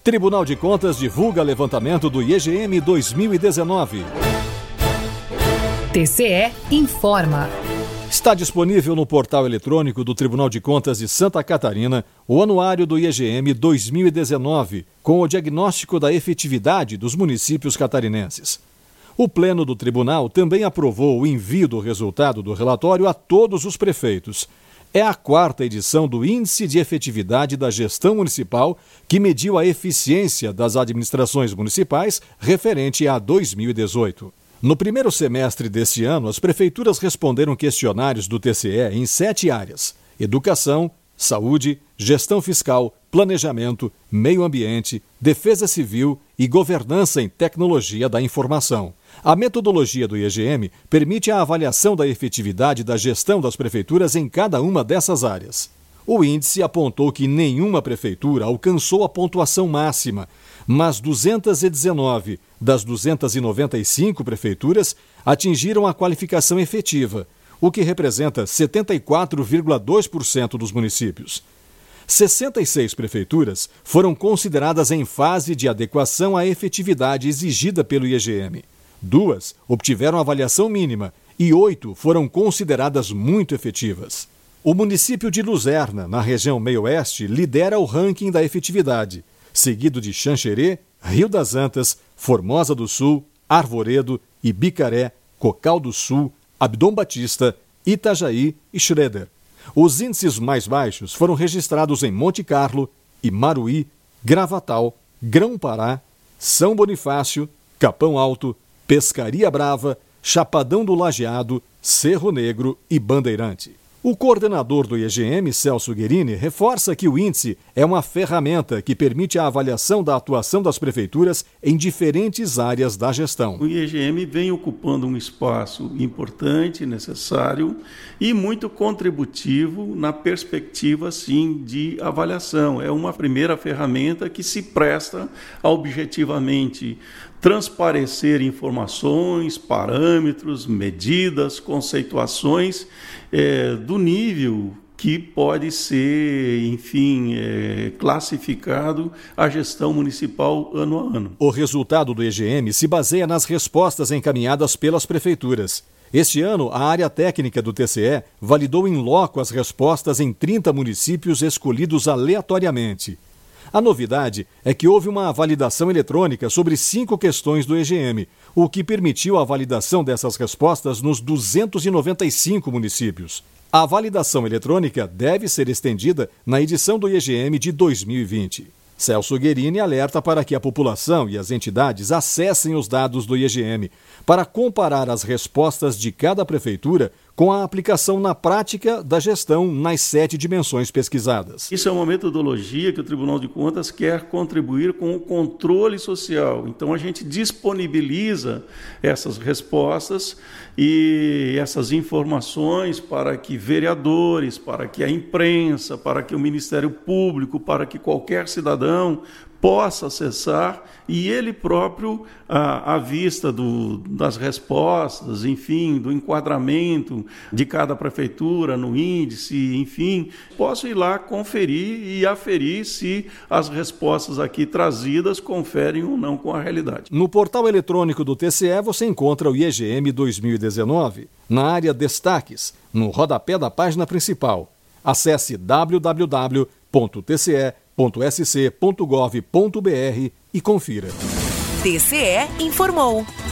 Tribunal de Contas divulga levantamento do IGM 2019. TCE informa. Está disponível no portal eletrônico do Tribunal de Contas de Santa Catarina o anuário do IGM 2019, com o diagnóstico da efetividade dos municípios catarinenses. O Pleno do Tribunal também aprovou o envio do resultado do relatório a todos os prefeitos. É a 4ª edição do Índice de Efetividade da Gestão Municipal, que mediu a eficiência das administrações municipais referente a 2018. No primeiro semestre deste ano, as prefeituras responderam questionários do TCE em 7 áreas: educação, saúde, gestão fiscal, planejamento, meio ambiente, defesa civil e governança em tecnologia da informação. A metodologia do IGM permite a avaliação da efetividade da gestão das prefeituras em cada uma dessas áreas. O índice apontou que nenhuma prefeitura alcançou a pontuação máxima, mas 219 das 295 prefeituras atingiram a qualificação efetiva, o que representa 74,2% dos municípios. 66 prefeituras foram consideradas em fase de adequação à efetividade exigida pelo IGM. 2 obtiveram avaliação mínima e 8 foram consideradas muito efetivas. O município de Luzerna, na região meio-oeste, lidera o ranking da efetividade, seguido de Xanxerê, Rio das Antas, Formosa do Sul, Arvoredo, Ibicaré, Cocal do Sul, Abdom Batista, Itajaí e Schroeder. Os índices mais baixos foram registrados em Monte Carlo, Imaruí, Gravatal, Grão-Pará, São Bonifácio, Capão Alto, Pescaria Brava, Chapadão do Lajeado, Cerro Negro e Bandeirante. O coordenador do IGM, Celso Guerini, reforça que o índice é uma ferramenta que permite a avaliação da atuação das prefeituras em diferentes áreas da gestão. O IGM vem ocupando um espaço importante, necessário e muito contributivo na perspectiva, sim, de avaliação. É uma primeira ferramenta que se presta a objetivamente transparecer informações, parâmetros, medidas, conceituações do nível que pode ser, enfim, classificado a gestão municipal ano a ano. O resultado do IGM se baseia nas respostas encaminhadas pelas prefeituras. Este ano, a área técnica do TCE validou in loco as respostas em 30 municípios escolhidos aleatoriamente. A novidade é que houve uma validação eletrônica sobre 5 questões do IGM, o que permitiu a validação dessas respostas nos 295 municípios. A validação eletrônica deve ser estendida na edição do IGM de 2020. Celso Guerini alerta para que a população e as entidades acessem os dados do IGM para comparar as respostas de cada prefeitura com a aplicação na prática da gestão nas 7 dimensões pesquisadas. Isso é uma metodologia que o Tribunal de Contas quer contribuir com o controle social. Então a gente disponibiliza essas respostas e essas informações para que vereadores, para que a imprensa, para que o Ministério Público, para que qualquer cidadão possa acessar e ele próprio, à vista das respostas, enfim, do enquadramento de cada prefeitura no índice, enfim, possa ir lá conferir e aferir se as respostas aqui trazidas conferem ou não com a realidade. No portal eletrônico do TCE você encontra o IGM 2019, na área Destaques, no rodapé da página principal. Acesse www.tce.sc.gov.br e confira. TCE informou.